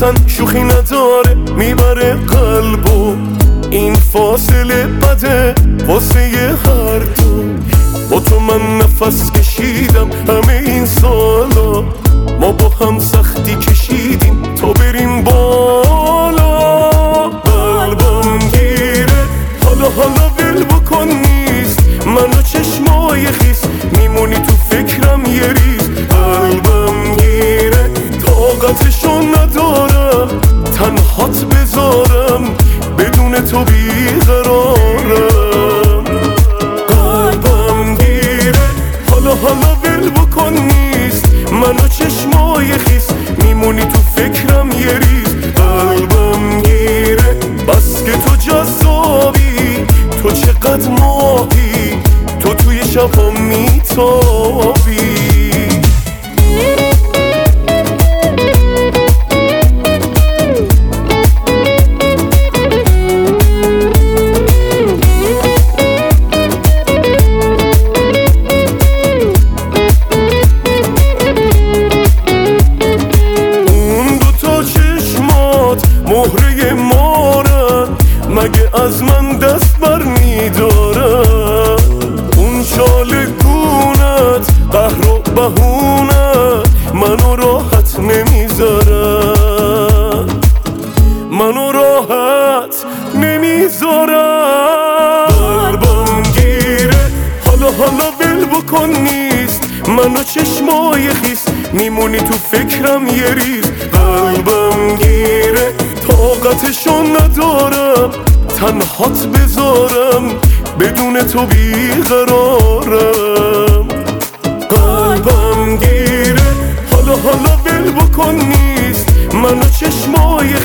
اصلا شوخی نداره میبره قلبو. این فاصله بده واسه هر دو. با تو من نفس کشیدم همه این سالا، ما با هم سختی کشیدیم تا بریم بالا. قلبم گیره حالا ول بکن نیست، منو چشمای خیس میمونی تو فکرم یه ریز. قلبم گیره طاقتشو ندارم تنهات بذارم، بدون تو بیقرارم. قلبم گیره حالا ول بکن نیست، منو چشمای خیس میمونی تو فکرم یه ریز. قلبم گیره بس که تو جذابی، تو چقدر ماهی، تو توی شبا میتابی. مهره مارن مگه از من دست بر میدارن؟ اون چالگونت قهر و بهونت منو راحت نمیذارن، منو راحت نمیذارن. قلبم گیره حالا ول بکن نیست، منو چشمای خیس میمونی تو فکرم یه ریز. قلبم گیره طاقتشو ندارم تنهات بذارم، بدون تو بیقرارم. قلبم گیره حالا ول بکن نیست، منو چشمای